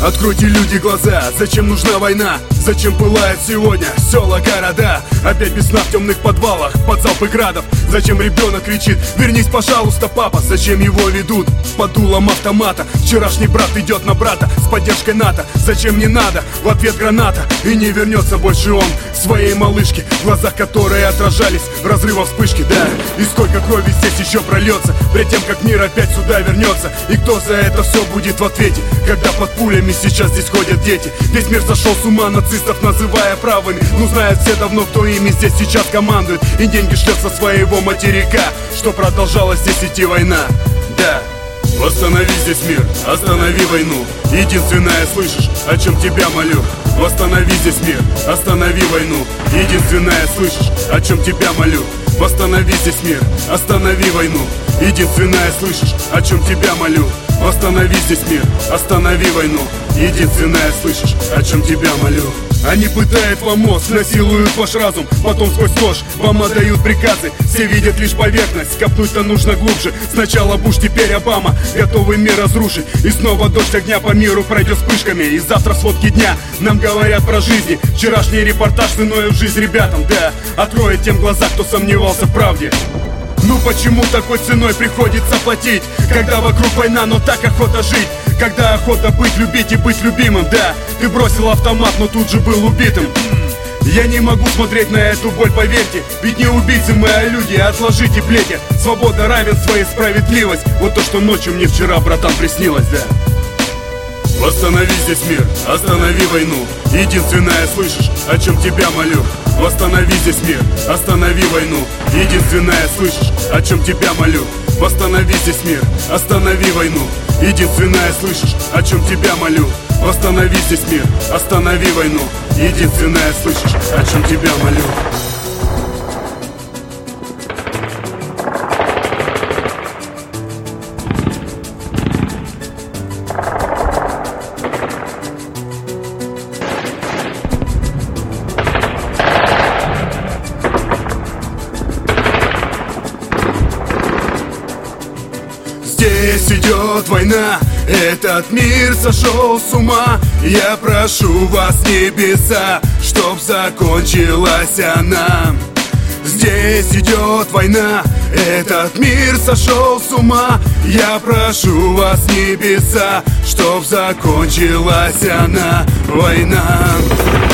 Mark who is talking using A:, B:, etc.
A: Откройте, люди, глаза, зачем нужна война? Зачем пылает сегодня села, города? Опять без сна в темных подвалах, под залпы градов. Зачем ребенок кричит: вернись, пожалуйста, папа? Зачем его ведут под дулом автомата? Вчерашний брат идет на брата с поддержкой НАТО. Зачем не надо? В ответ граната. И не вернется больше он своей малышке, в глазах которой отражались разрыва вспышки, да. И сколько крови здесь еще прольется, пред тем, как мир опять сюда вернется. И кто за это все будет в ответе, когда под пулями сейчас здесь ходят дети? Весь мир сошел с ума, нацистов называя правыми. Ну знают все давно, кто ими здесь сейчас командует. И деньги шлет со своего материка, что продолжалась здесь идти война, да. Восстанови здесь мир, останови войну. Единственное слышишь, о чем тебя молю. Восстанови здесь мир, останови войну. Единственное слышишь, о чем тебя молю. Восстанови здесь мир, останови войну. Единственное слышишь, о чем тебя молю. Восстанови здесь мир, останови войну. Единственное слышишь, о чем тебя молю. Они пытают вам мозг, насилуют ваш разум, потом сквозь нож вам отдают приказы. Все видят лишь поверхность, копнуть-то нужно глубже. Сначала Буш, теперь Обама, готовы мир разрушить. И снова дождь огня по миру пройдет вспышками. И завтра сводки дня нам говорят про жизни. Вчерашний репортаж ценою в жизнь ребятам, да. Откроет тем глаза, кто сомневался в правде. Ну почему такой ценой приходится платить, когда вокруг война, но так охота жить? Когда охота быть, любить и быть любимым, да. Ты бросил автомат, но тут же был убитым. Я не могу смотреть на эту боль, поверьте. Ведь не убийцы мы, а люди, отложите плети. Свобода, равенство и справедливость. Вот то, что ночью мне вчера, братан, приснилось, да. Восстанови здесь мир, останови войну. Единственное слышишь, о чем тебя молю. Восстанови здесь мир, останови войну. Единственное слышишь, о чем тебя молю. Восстанови здесь мир, останови войну. Единственное слышишь, о чем тебя молю. Восстанови здесь мир, останови войну. Единственное слышишь, о чем тебя молю. Здесь идет война, этот мир сошел с ума. Я прошу вас, небеса, чтоб закончилась она. Здесь идет война, этот мир сошел с ума. Я прошу вас, небеса, чтоб закончилась она, война.